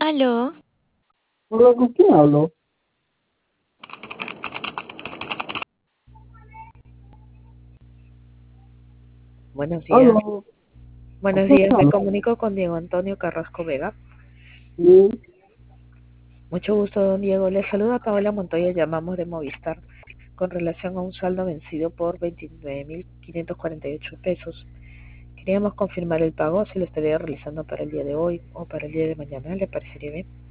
Aló, Hola, ¿con quién hablo? Buenos días. Aló, ¿con Buenos quién días, me hablo? comunico con Diego Antonio Carrasco Vega. Sí, Mucho gusto, don Diego. Le saluda Paola Montoya, llamamos de Movistar con relación a un saldo vencido por 29.548 pesos. Queríamos confirmar el pago, si lo estaría realizando para el día de hoy o para el día de mañana, ¿le parecería bien?